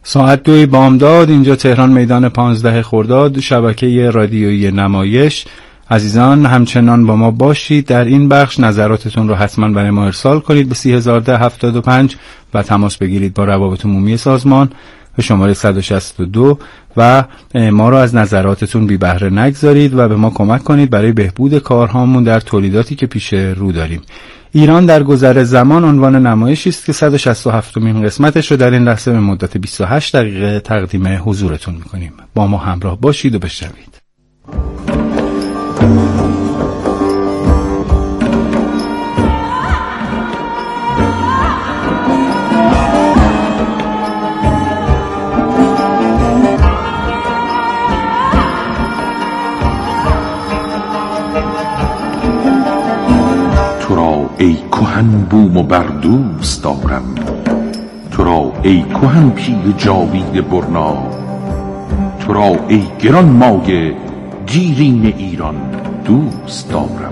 ساعت 2 بامداد اینجا تهران، میدان 15 خرداد، شبکه رادیویی نمایش. عزیزان همچنان با ما باشید. در این بخش نظراتتون رو حتما برای ما ارسال کنید به 301075 و تماس بگیرید با روابط عمومی سازمان به شماره 162 و ما رو از نظراتتون بی بهره نگذارید و به ما کمک کنید برای بهبود کارهامون در تولیداتی که پیش رو داریم. ایران در گذر زمان عنوان نمایشی است که 167مین قسمتش رو در این لحظه به مدت 28 دقیقه تقدیم حضورتون میکنیم. با ما همراه باشید و بشنوید. ای کهن بوم و بردوست دارم، تو را ای کهن پیل جاوید برنا، تو را ای گران مایه گیرین ایران دوست دارم.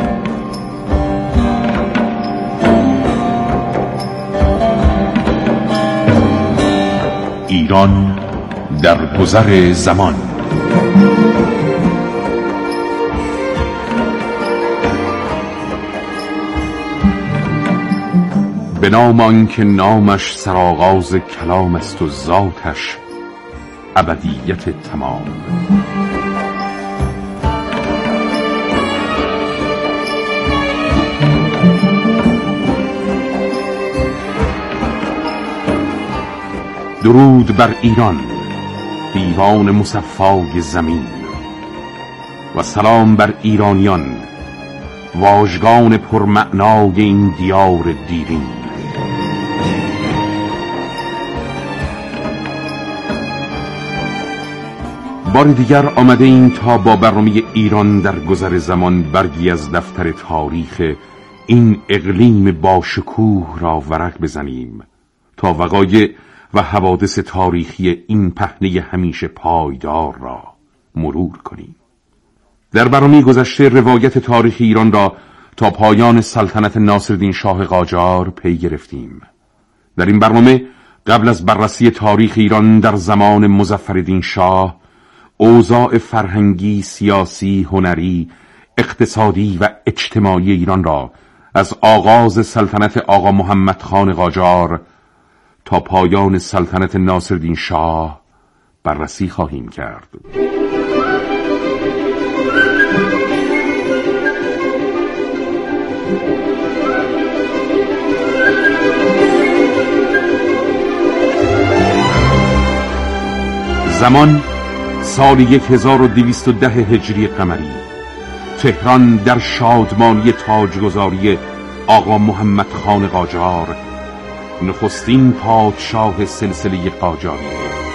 ایران در گذر زمان. به نام آنکه نامش سرآغاز کلام است و ذاتش ابدیت تمام. درود بر ایران، دیوان مصفای زمین، و سلام بر ایرانیان، واژگان پرمعنای این دیار دیرین. بار دیگر آمده ایم تا با برنامه ایران در گذر زمان برگی از دفتر تاریخ این اقلیم با شکوه را ورق بزنیم تا وقایع و حوادث تاریخی این پهنه همیشه پایدار را مرور کنیم. در برنامه گذشته روایت تاریخ ایران را تا پایان سلطنت ناصرالدین شاه قاجار پی گرفتیم. در این برنامه قبل از بررسی تاریخ ایران در زمان مظفرالدین شاه، اوضاع فرهنگی، سیاسی، هنری، اقتصادی و اجتماعی ایران را از آغاز سلطنت آقا محمد خان قاجار تا پایان سلطنت ناصرالدین شاه بررسی خواهیم کرد. زمان سال 1210 هجری قمری. تهران در شادمانی تاجگذاری آقا محمد خان قاجار، نخستین پادشاه سلسله قاجاری.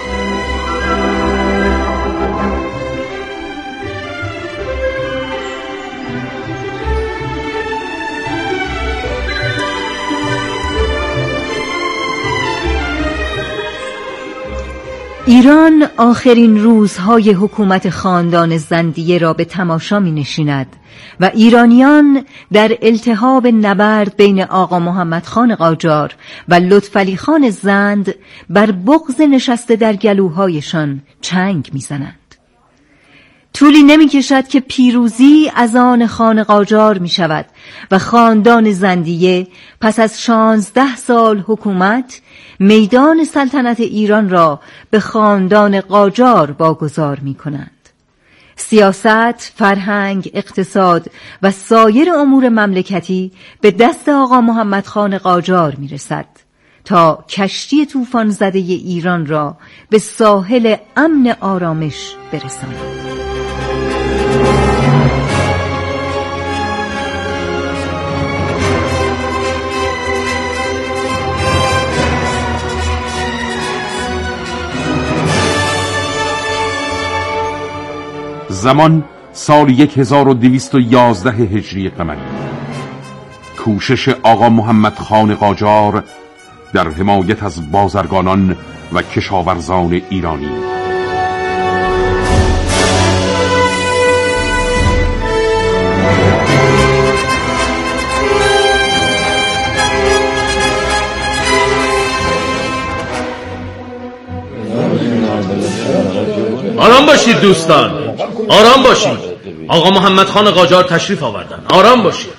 ایران آخرین روزهای حکومت خاندان زندیه را به تماشا می نشیند و ایرانیان در التهاب نبرد بین آقا محمد خان قاجار و لطفعلی خان زند بر بغض نشسته در گلوهایشان چنگ می زنند. طولی نمی کشد که پیروزی از آن خان قاجار می شود و خاندان زندیه پس از 16 سال حکومت میدان سلطنت ایران را به خاندان قاجار واگذار می کنند. سیاست، فرهنگ، اقتصاد و سایر امور مملکتی به دست آقا محمد خان قاجار می رسد تا کشتی طوفان زده ایران را به ساحل امن آرامش برساند. زمان سال 1211 هجری قمری. کوشش آقا محمد خان قاجار در حمایت از بازرگانان و کشاورزان ایرانی. باشید دوستان، آرام باشید. آقا محمد خان قاجار تشریف آوردن. آرام باشید.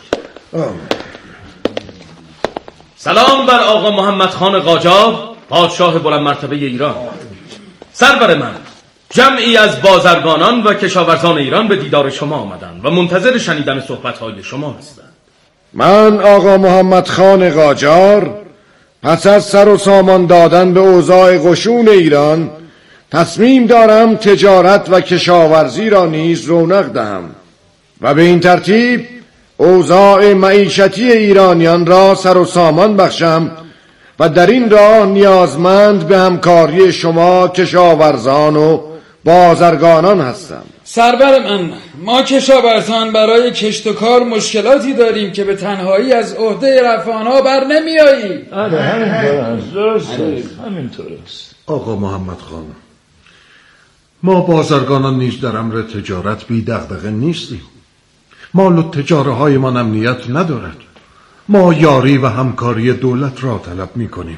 سلام بر آقا محمد خان قاجار، پادشاه بلند مرتبه ایران. سرور من، جمعی از بازرگانان و کشاورزان ایران به دیدار شما آمدند و منتظر شنیدن صحبت‌های شما هستند. من آقا محمد خان قاجار پس از سر و سامان دادن به اوضاع قشون ایران تصمیم دارم تجارت و کشاورزی را نیز رونق دهم و به این ترتیب اوضاع معیشتی ایرانیان را سر و سامان بخشم و در این راه نیازمند به همکاری شما کشاورزان و بازرگانان هستم. سرور من، ما کشاورزان برای کشت و کار مشکلاتی داریم که به تنهایی از عهده رفع آنها بر نمیاییم. همینطور است. آقا محمد خان، ما بازرگانان نیز در امر تجارت بی دغدغه نیستیم. مال و تجاره های ما امنیت ندارد. ما یاری و همکاری دولت را طلب می کنیم.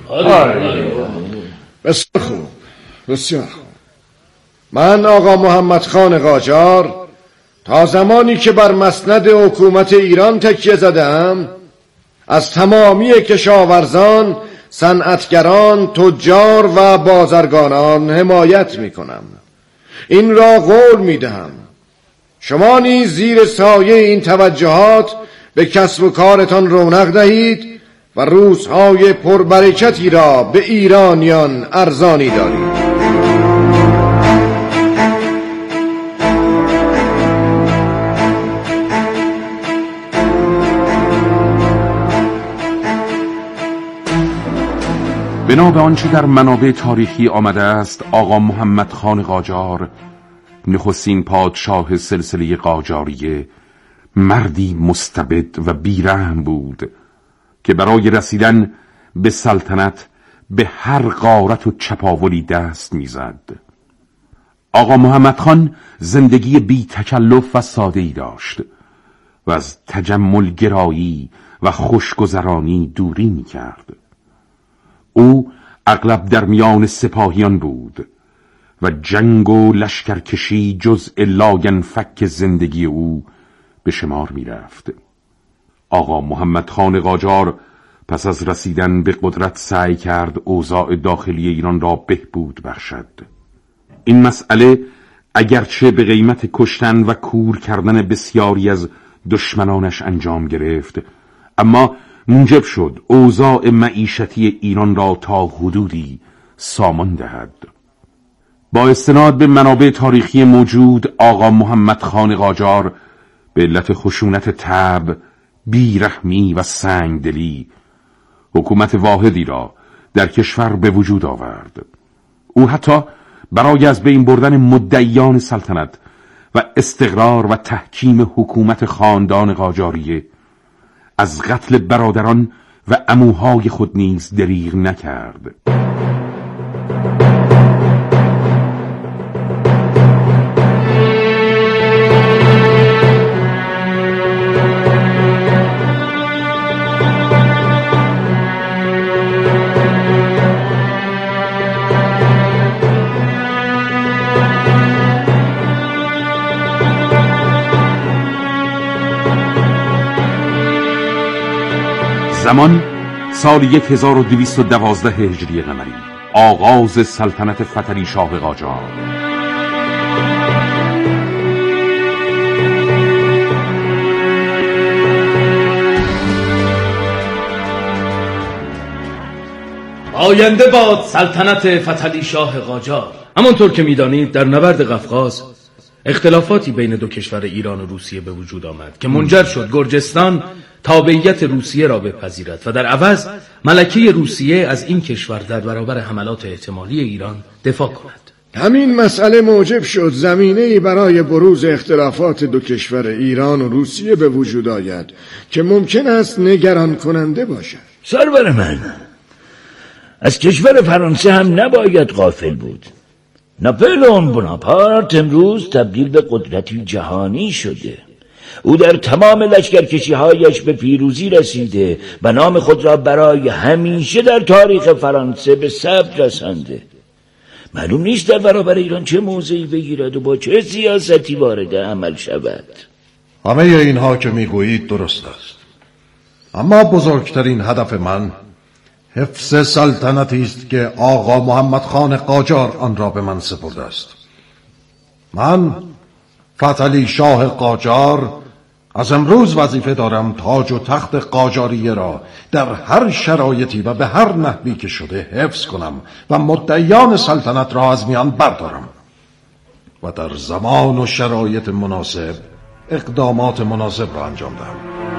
بسیار خوب، بسیار خوب. من آقا محمد خان قاجار تا زمانی که بر مسند حکومت ایران تکیه زدم از تمامی کشاورزان، صنعتگران، تجار و بازرگانان حمایت می کنم. این را قول می دهم شما نیز زیر سایه این توجهات به کسب و کارتان رونق دهید و روزهای پربرکتی را به ایرانیان ارزانی دارید. بنا به آنچه در منابع تاریخی آمده است، آقا محمد خان قاجار نخستین پادشاه سلسله قاجاریه مردی مستبد و بیرحم بود که برای رسیدن به سلطنت به هر غارت و چپاولی دست میزد. آقا محمد خان زندگی بی تکلف و ساده‌ای داشت و از تجمل گرایی و خوشگذرانی دوری میکرد. او اغلب در میان سپاهیان بود و جنگ و لشکرکشی جزء لاینفک زندگی او به شمار می رفت. آقا محمد خان قاجار پس از رسیدن به قدرت سعی کرد اوضاع داخلی ایران را بهبود بخشد. این مسئله اگرچه به قیمت کشتن و کور کردن بسیاری از دشمنانش انجام گرفت، اما موجب شد اوضاع معیشتی ایران را تا حدودی سامان دهد. با استناد به منابع تاریخی موجود، آقا محمد خان قاجار به علت خشونت طبع، بیرحمی و سنگدلی حکومت واحدی را در کشور به وجود آورد. او حتی برای از بین بردن مدعیان سلطنت و استقرار و تحکیم حکومت خاندان قاجاریه از قتل برادران و عموهای خود نیز دریغ نکرد. زمان سال 1212 هجری قمری، آغاز سلطنت فتحعلی شاه قاجار. آینده باد سلطنت فتحعلی شاه قاجار. همانطور که می‌دانید در نبرد قفقاز اختلافاتی بین دو کشور ایران و روسیه به وجود آمد که منجر شد گرجستان تابعیت روسیه را بپذیرد و در عوض ملکه روسیه از این کشور در برابر حملات احتمالی ایران دفاع کند. همین مسئله موجب شد زمینه‌ای برای بروز اختلافات دو کشور ایران و روسیه به وجود آید که ممکن است نگران کننده باشد. سرور من، از کشور فرانسه هم نباید غافل بود. ناپلئون بناپارت امروز تبدیل به قدرتی جهانی شده. او در تمام لشکرکشی‌هایش به پیروزی رسیده و نام خود را برای همیشه در تاریخ فرانسه به ثبت رسانده. معلوم نیست در برابر ایران چه موضعی بگیرد و با چه سیاستی وارد عمل شود. همه اینها که میگویید درست است، اما بزرگترین هدف من حفظ سلطنتی است که آقا محمد خان قاجار آن را به من سپرده است. من فتحعلی شاه قاجار از امروز وظیفه دارم تاج و تخت قاجاریه را در هر شرایطی و به هر نحوی که شده حفظ کنم و مدعیان سلطنت را از میان بردارم و در زمان و شرایط مناسب اقدامات مناسب را انجام دهم.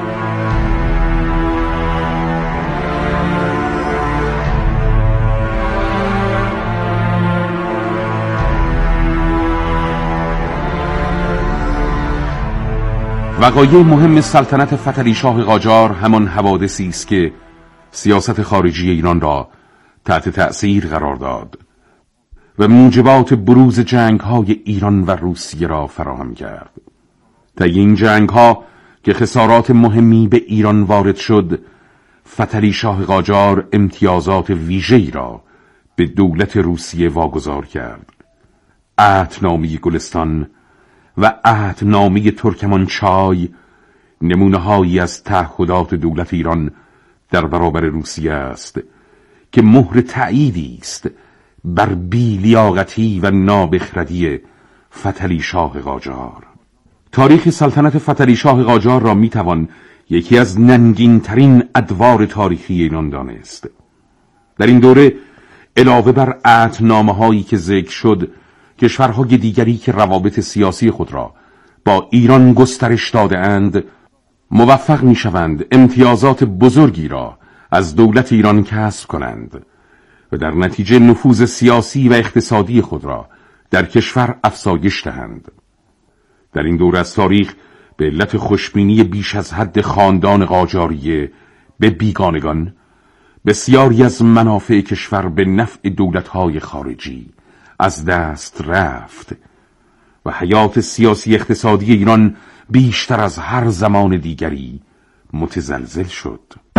وقایع مهم سلطنت فتحعلی شاه قاجار همان حوادثی است که سیاست خارجی ایران را تحت تأثیر قرار داد و موجبات بروز جنگ‌های ایران و روسیه را فراهم کرد. طی این جنگ‌ها که خسارات مهمی به ایران وارد شد، فتحعلی شاه قاجار امتیازات ویژه‌ای را به دولت روسیه واگذار کرد. عهدنامه گلستان و عهدنامه ترکمانچای نمونه‌هایی از تعهدات دولت ایران در برابر روسیه است که مهر تأییدی است بر بی‌لیاقتی و نابخردی فتحعلی شاه قاجار. تاریخ سلطنت فتحعلی شاه قاجار را میتوان یکی از ننگین‌ترین ادوار تاریخی ایران دانست. در این دوره علاوه بر عهدنامه‌هایی که ذکر شد، کشورهای دیگری که روابط سیاسی خود را با ایران گسترش داده اند موفق می شوند امتیازات بزرگی را از دولت ایران کسب کنند و در نتیجه نفوذ سیاسی و اقتصادی خود را در کشور افزایش دهند. در این دوره از تاریخ به علت خوشبینی بیش از حد خاندان قاجاریه به بیگانگان، بسیاری از منافع کشور به نفع دولت‌های خارجی از دست رفت و حیات سیاسی اقتصادی ایران بیشتر از هر زمان دیگری متزلزل شد.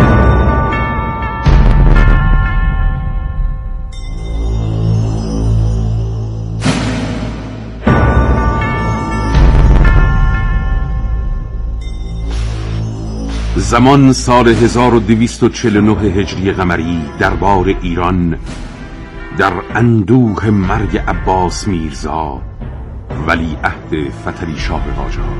زمان سال 1249 هجری قمری دربار ایران در اندوه مرگ عباس میرزا ولیعهد فتحعلی شاه قاجار.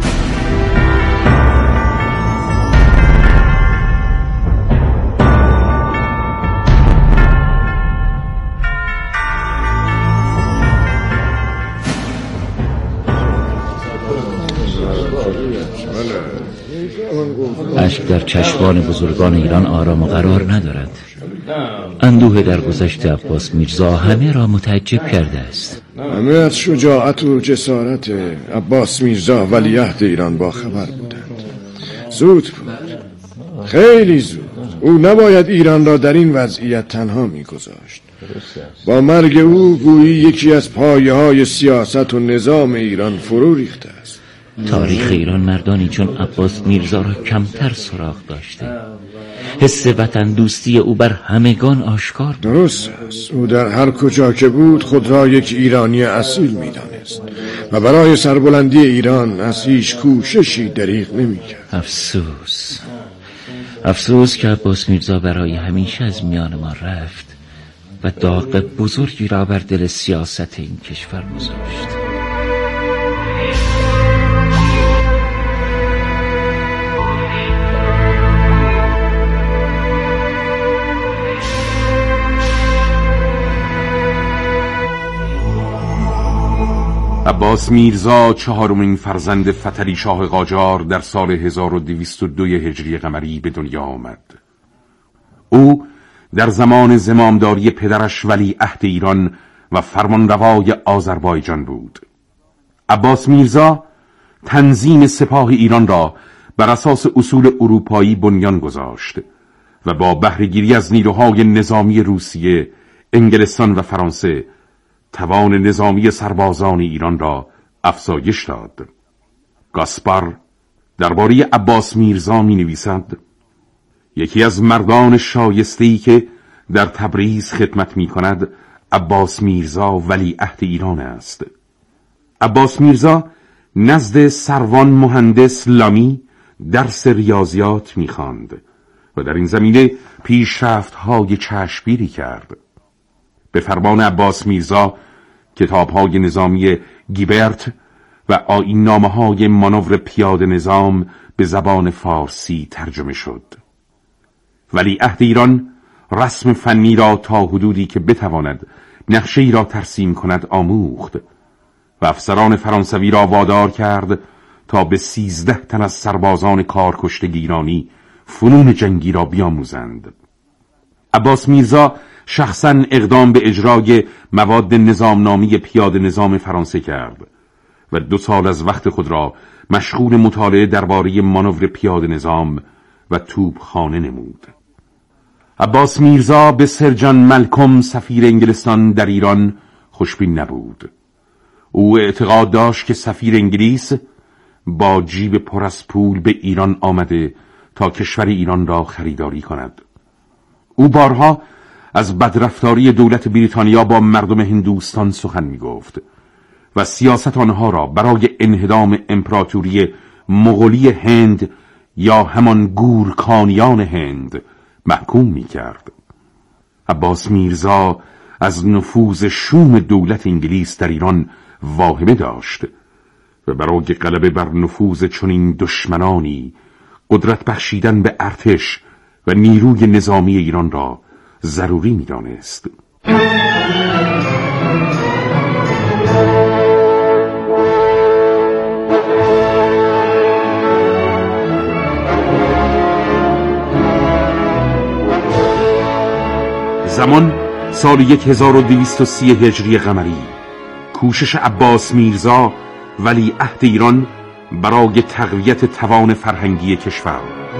اشک در چشمان بزرگان ایران آرام و قرار ندارد. اندوه در گذشت عباس میرزا همه را متعجب کرده است. همه از شجاعت و جسارت عباس میرزا ولیعهد ایران با خبر بودند. زود بود، خیلی زود. او نباید ایران را در این وضعیت تنها میگذاشت. با مرگ او گویی یکی از پایه‌های سیاست و نظام ایران فرو ریخته است. تاریخ ایران مردانی چون عباس میرزا را کمتر سراغ داشته. حس وطن دوستی او بر همگان آشکار بود. درست است. او در هر کجا که بود خود را یک ایرانی اصیل می‌دانست و برای سربلندی ایران از هیچ کوششی دریغ نمی‌کرد. افسوس که عباس میرزا برای همیشه از میان ما رفت و داغ بزرگی را بر دل سیاست این کشور گذاشت. عباس میرزا چهارمین فرزند فتحعلی شاه قاجار در سال 1202 هجری قمری به دنیا آمد. او در زمان زمامداری پدرش ولیعهد ایران و فرمانروای آذربایجان بود. عباس میرزا تنظیم سپاه ایران را بر اساس اصول اروپایی بنیان گذاشت و با بهره‌گیری از نیروهای نظامی روسیه، انگلستان و فرانسه توان نظامی سربازان ایران را افزایش داد. گاسپار درباره عباس میرزا می نویسد: یکی از مردان شایسته‌ای که در تبریز خدمت می کند عباس میرزا ولیعهد ایران است. عباس میرزا نزد سروان مهندس لامی درس ریاضیات می‌خواند و در این زمینه پیشرفت‌های چشمگیری کرد. به فرمان عباس میرزا کتاب‌های نظامی گیبرت و آیین‌نامه‌های مانور پیاده نظام به زبان فارسی ترجمه شد. ولیعهد ایران رسم فنی را تا حدودی که بتواند نقشه‌ای را ترسیم کند آموخت و افسران فرانسوی را وادار کرد تا به 13 تن از سربازان کارکشته ایرانی فنون جنگی را بیاموزند. عباس میرزا شخصاً اقدام به اجرای مواد نظامنامی پیاده نظام فرانسه کرد و 2 سال از وقت خود را مشغول مطالعه درباره مانور پیاده نظام و توپخانه نمود. عباس میرزا به سر جان ملکم سفیر انگلستان در ایران خوشبین نبود. او اعتقاد داشت که سفیر انگلیس با جیب پر از پول به ایران آمده تا کشور ایران را خریداری کند. او بارها از بدرفتاری دولت بریتانیا با مردم هندوستان سخن می گفت و سیاست آنها را برای انهدام امپراتوری مغولی هند یا همان گورکانیان هند محکوم می کرد. عباس میرزا از نفوذ شوم دولت انگلیس در ایران واهمه داشت و برای غلبه بر نفوذ چنین دشمنانی قدرت بخشیدن به ارتش و نیروی نظامی ایران را ضروری می دانست. زمان سال 1230 هجری قمری. کوشش عباس میرزا ولیعهد ایران برای تقویت توان فرهنگی کشور.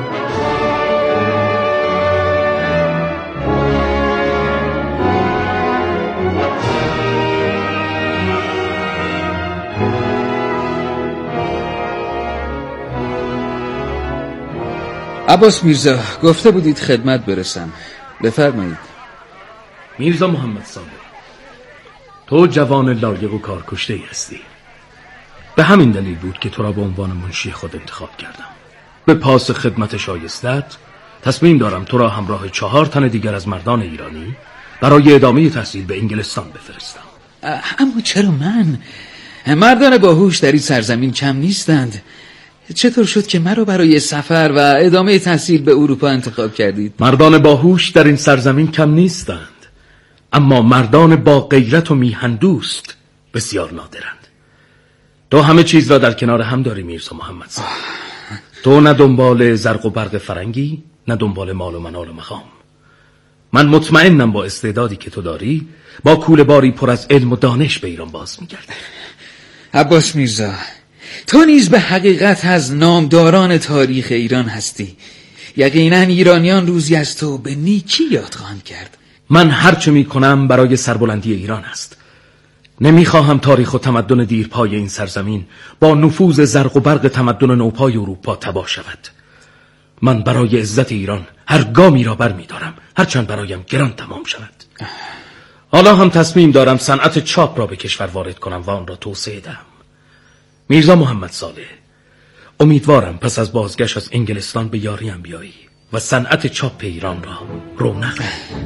عباس میرزا گفته بودید خدمت برسم، بفرمایید. میرزا محمد صالح، تو جوان لایق و کارکشته‌ای هستی. به همین دلیل بود که تو را به عنوان منشی خود انتخاب کردم. به پاس خدمت شایستت تصمیم دارم تو را همراه 4 تن دیگر از مردان ایرانی برای ادامه تحصیل به انگلستان بفرستم. اما چرا من؟ مردان باهوش در این سرزمین کم نیستند. چطور شد که مرا برای سفر و ادامه تحصیل به اروپا انتخاب کردید؟ مردان باهوش در این سرزمین کم نیستند، اما مردان با غیرت و میهن دوست بسیار نادرند. تو همه چیز را در کنار هم داری میرزا محمد صالح. تو نه دنبال زرق و برق فرنگی، نه دنبال مال و منال و مقام. من مطمئنم با استعدادی که تو داری با کوله باری پر از علم و دانش به ایران باز میگردی. عباس میرزا، تو نیز به حقیقت از نامداران تاریخ ایران هستی. یقینا ایرانیان روزی از تو به نیکی یاد خواهند کرد. من هرچه میکنم برای سربلندی ایران است. نمیخواهم تاریخ و تمدن دیرپای این سرزمین با نفوذ زرق و برق تمدن نوپای اروپا تباه شود. من برای عزت ایران هر گامی را بر میدارم، هرچند برایم گران تمام شود. حالا هم تصمیم دارم صنعت چاپ را به کشور وارد کنم و آن را توسعه دهم. میرزا محمد صالح، امیدوارم پس از بازگشت از انگلستان به یاریم بیایی و صنعت چاپ ایران را رونق دهی.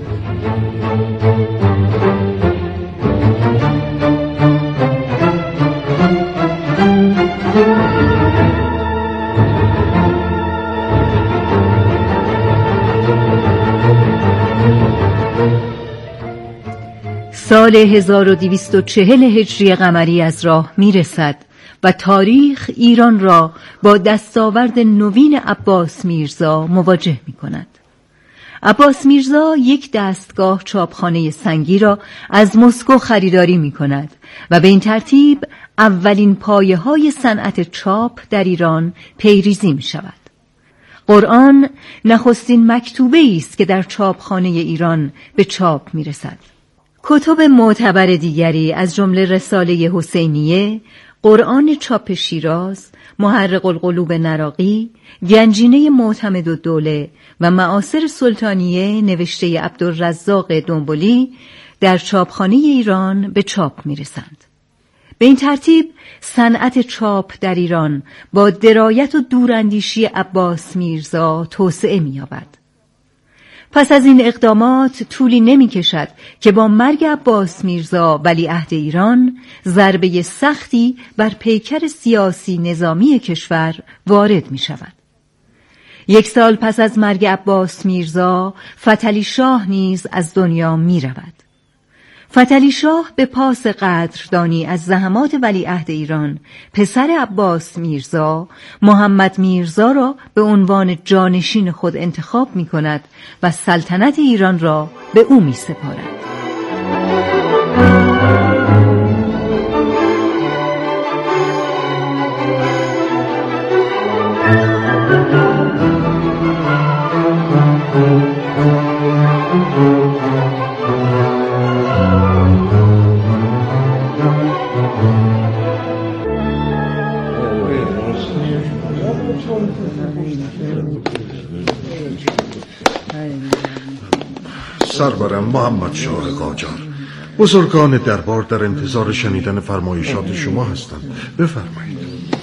سال 1240 هجری قمری از راه میرسد و تاریخ ایران را با دستاورد نوین عباس میرزا مواجه می کند. عباس میرزا یک دستگاه چاپخانه سنگی را از مسکو خریداری می کند و به این ترتیب اولین پایه‌های صنعت چاپ در ایران پیریزی می شود. قرآن نخستین مکتوبه است که در چاپخانه ایران به چاپ می رسد. کتب معتبر دیگری از جمله رساله حسینیه، قرآن چاپ شیراز، محرق القلوب نراقی، گنجینه معتمدالدوله و معاصر سلطانیه نوشته عبدالرزاق دنبولی در چاپخانه ایران به چاپ می‌رسند. به این ترتیب صنعت چاپ در ایران با درایت و دوراندیشی عباس میرزا توسعه می‌یابد. پس از این اقدامات طولی نمی کشد که با مرگ عباس میرزا ولیعهد ایران ضربه سختی بر پیکر سیاسی نظامی کشور وارد می شود. 1 سال پس از مرگ عباس میرزا فتحعلی شاه نیز از دنیا می رود. فتحعلی شاه به پاس قدردانی از زحمات ولیعهد ایران پسر عباس میرزا محمد میرزا را به عنوان جانشین خود انتخاب می کند و سلطنت ایران را به او می سپارد. سرورم محمد شاه قاجار، بزرگان دربار در انتظار شنیدن فرمایشات شما هستند. بفرمایید.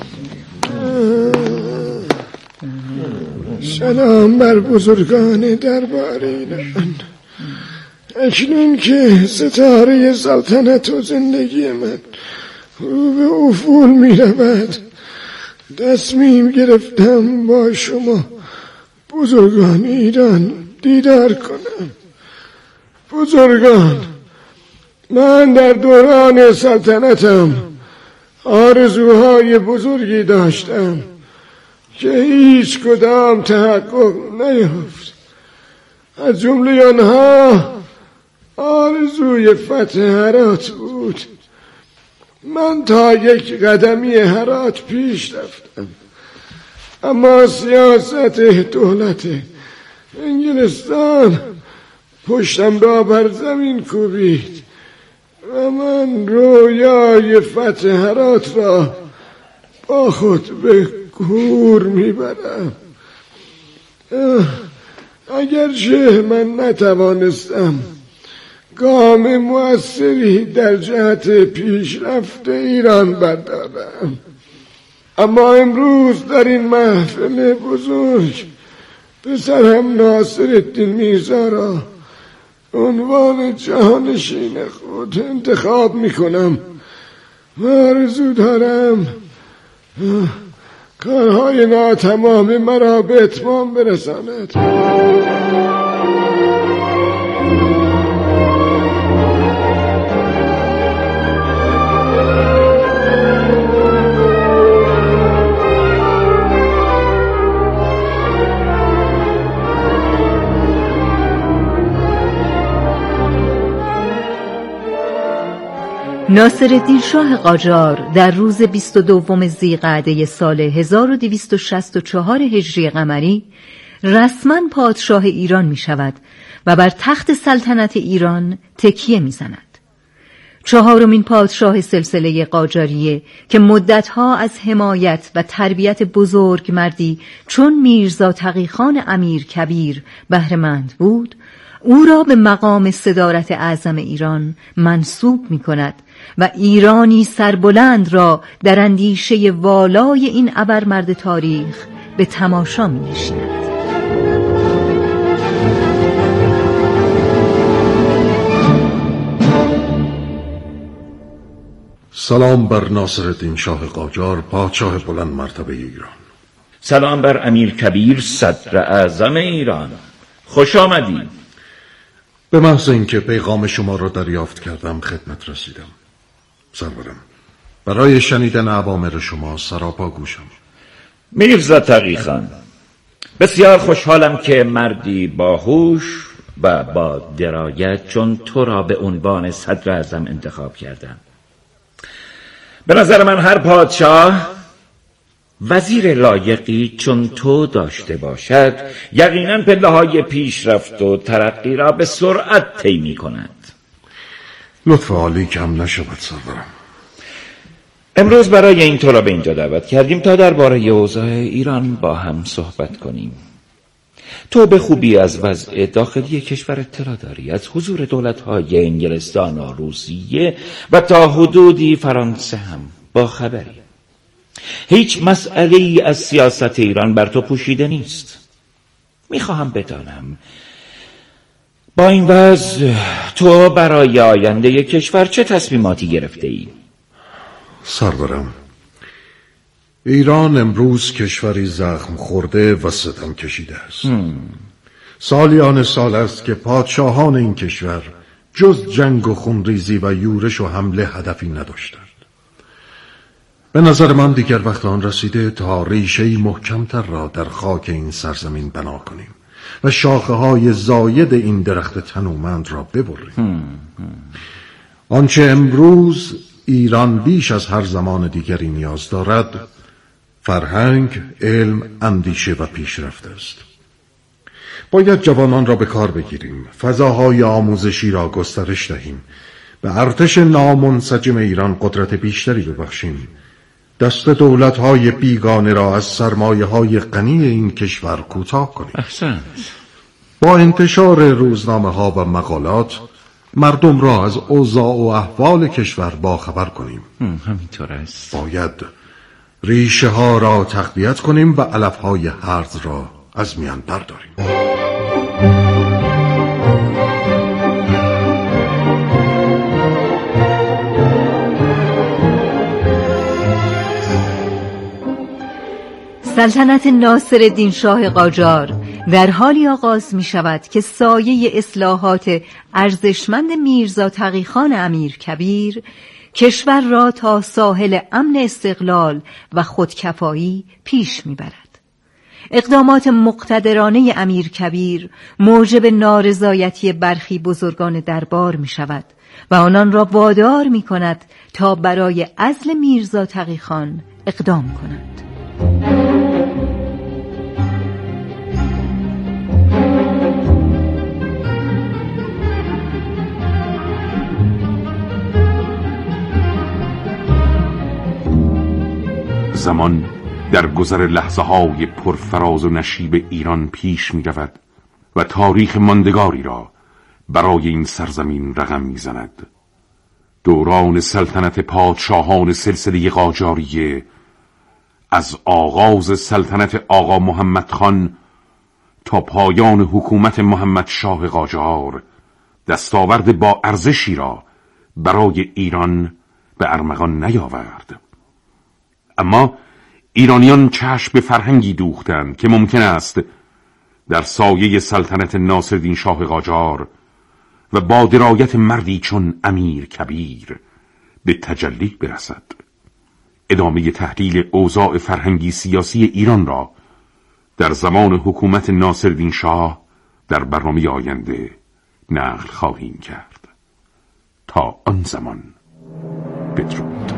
سلام بر بزرگان درباریان. اکنون که ستاره سلطنت و زندگی من رو به افول می رود، تصمیم گرفتم با شما بزرگان ایران دیدار کنم. بزرگان، من در دوران سلطنتم آرزوهای بزرگی داشتم که هیچ کدام تحقق نیافت. از جمله آنها آرزوی فتح هرات بود. من تا 1 قدمی هرات پیش رفتم، اما سیاست دولت انگلستان پشتم را بر زمین کوبید و من رویای فتح هرات را با خود به گور میبرم. اگرچه من نتوانستم گام مؤثری در جهت پیشرفت ایران بردارم، اما امروز در این محفل بزرگ پسرم ناصرالدین میرزا را عنوان جانشین خود انتخاب میکنم و آرزو دارم کارهای ناتمام مرا به اتمام برساند. ناصرالدین شاه قاجار در روز 22 ذیقعده سال 1264 هجری قمری رسما پادشاه ایران می شود و بر تخت سلطنت ایران تکیه می زند. 4مین پادشاه سلسله قاجاریه که مدتها از حمایت و تربیت بزرگ مردی چون میرزا تقیخان امیرکبیر بهره‌مند بود، او را به مقام صدارت اعظم ایران منصوب می کند و ایرانی سربلند را در اندیشه والای این ابرمرد تاریخ به تماشا می نشیند. سلام بر ناصرالدین شاه قاجار، پادشاه بلند مرتبه ایران. سلام بر امیرکبیر صدر اعظم ایران. خوش آمدی. به محض اینکه پیغام شما را دریافت کردم خدمت رسیدم. سرورم، برای شنیدن اوامر شما سراپا گوشم. میرزا تقیخان، بسیار خوشحالم که مردی باهوش و با درایت چون تو را به عنوان صدر اعظم انتخاب کردم. به نظر من هر پادشاه وزیر لایقی چون تو داشته باشد یقینا پله‌های پیشرفت و ترقی را به سرعت طی می‌کند. لطف عالی کم نشود سرورم. امروز برای این تو را به اینجا دعوت کردیم تا درباره اوضاع ایران با هم صحبت کنیم. تو به خوبی از وضع داخلی کشور اطلاع داری. از حضور دولت‌های انگلستان و روسیه و تا حدودی فرانسه هم با خبری. هیچ مسئله‌ای از سیاست ایران بر تو پوشیده نیست. میخواهم بدانم با این وضع تو برای آینده کشور چه تصمیماتی گرفته ای؟ سرورم، ایران امروز کشوری زخم خورده و ستم کشیده است. سالیان سال است که پادشاهان این کشور جز جنگ و خونریزی و یورش و حمله هدفی نداشتند. به نظر من دیگر وقت آن رسیده تا ریشه‌ای محکمتر را در خاک این سرزمین بنا کنیم و شاخه‌های زاید این درخت تنومند را ببریم. آنچه امروز ایران بیش از هر زمان دیگری نیاز دارد فرهنگ، علم، اندیشه و پیشرفت است. باید جوانان را به کار بگیریم، فضاهای آموزشی را گسترش دهیم، به ارتش نامنسجم ایران قدرت بیشتری ببخشیم، دست دولت‌های بیگانه را از سرمایه‌های غنی این کشور کوتاه کنیم. احسنت. با انتشار روزنامه‌ها و مقالات مردم را از اوضاع و احوال کشور باخبر کنیم. همینطور است. باید ریشه ها را تقویت کنیم و علفهای هرز را از میان برداریم. سلطنت ناصرالدین شاه قاجار در حالی آغاز می شود که سایه اصلاحات ارزشمند میرزا تقی‌خان امیرکبیر کشور را تا ساحل امن استقلال و خودکفایی پیش می برد. اقدامات مقتدرانه امیرکبیر موجب نارضایتی برخی بزرگان دربار می شود و آنان را وادار می کند تا برای عزل میرزا تقی‌خان اقدام کنند. زمان در گذر لحظه‌های پرفراز و نشیب ایران پیش می رود و تاریخ ماندگاری را برای این سرزمین رقم می زند. دوران سلطنت پادشاهان سلسله قاجاریه از آغاز سلطنت آقا محمد خان تا پایان حکومت محمد شاه قاجار دستاورد با ارزشی را برای ایران به ارمغان نیاورد. اما ایرانیان چشم به فرهنگی دوختند که ممکن است در سایه سلطنت ناصرالدین شاه قاجار و با درایت مردی چون امیرکبیر به تجلی برسد. ادامه تحلیل اوضاع فرهنگی سیاسی ایران را در زمان حکومت ناصرالدین شاه در برنامه آینده نقل خواهیم کرد. تا آن زمان بدرود.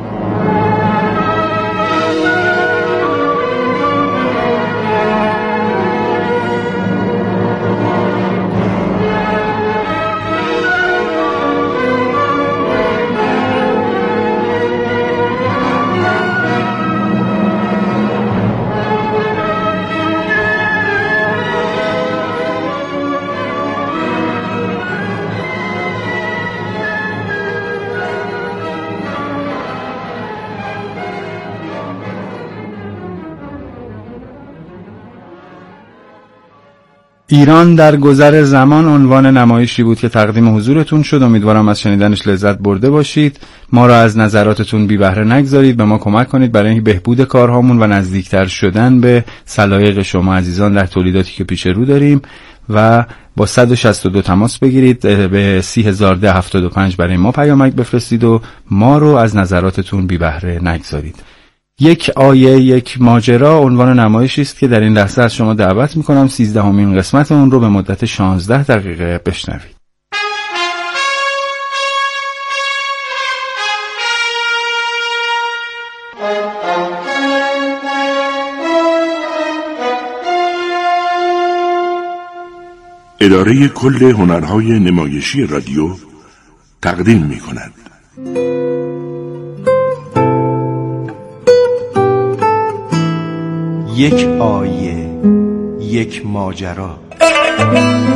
ایران در گذر زمان عنوان نمایشی بود که تقدیم حضورتون شد. امیدوارم از شنیدنش لذت برده باشید. ما را از نظراتتون بی بهره نگذارید، به ما کمک کنید برای بهبود کارهامون و نزدیکتر شدن به سلایق شما عزیزان در تولیداتی که پیش رو داریم و با 162 تماس بگیرید، به 301075 برای ما پیامک بفرستید و ما رو از نظراتتون بی بهره نگذارید. یک آیه یک ماجرا عنوان نمایشی است که در این لحظه از شما دعوت می‌کنم 13مین قسمت اون رو به مدت 16 دقیقه بشنوید. اداره کل هنرهای نمایشی رادیو تقدیم می‌کند. یک آیه یک ماجرا.